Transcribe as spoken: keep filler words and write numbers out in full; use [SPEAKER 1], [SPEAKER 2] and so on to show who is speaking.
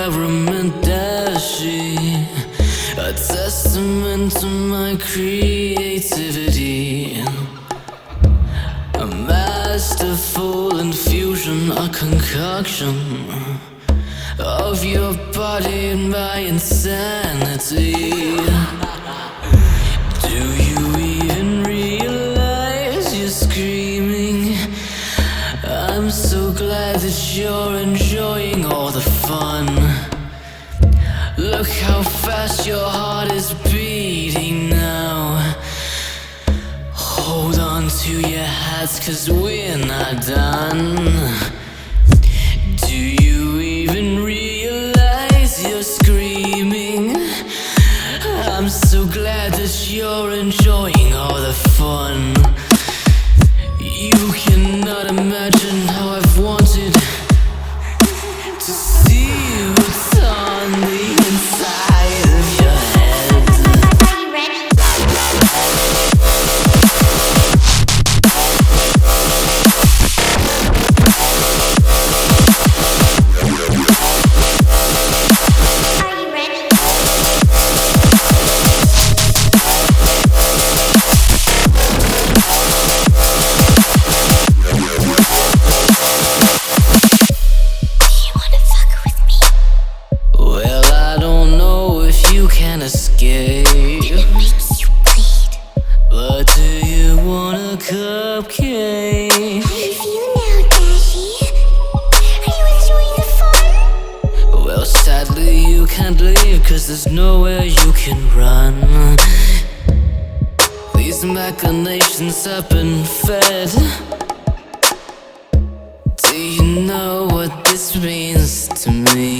[SPEAKER 1] environment does she? A testament to my creativity, a masterful infusion, a concoction of your body and my insanity. Do you even realize you're screaming? I'm so glad that you're enjoying all the fun. Look how fast your heart is beating now. Hold on to your hats, 'cause we're not done. Do you even realize you're screaming? I'm so glad that you're enjoying all the fun. You cannot imagine how I've wanted to see what's on the inside of your head.
[SPEAKER 2] Are you ready? Are you ready?
[SPEAKER 1] Well, I don't know if you can escape,
[SPEAKER 2] It makes you bleed.
[SPEAKER 1] but do you want a cupcake?
[SPEAKER 2] How do you feel now, Dashi? Are you enjoying the fun?
[SPEAKER 1] Well, sadly you can't leave, 'cause there's nowhere you can run. These machinations have been fed. Do you know what this means to me?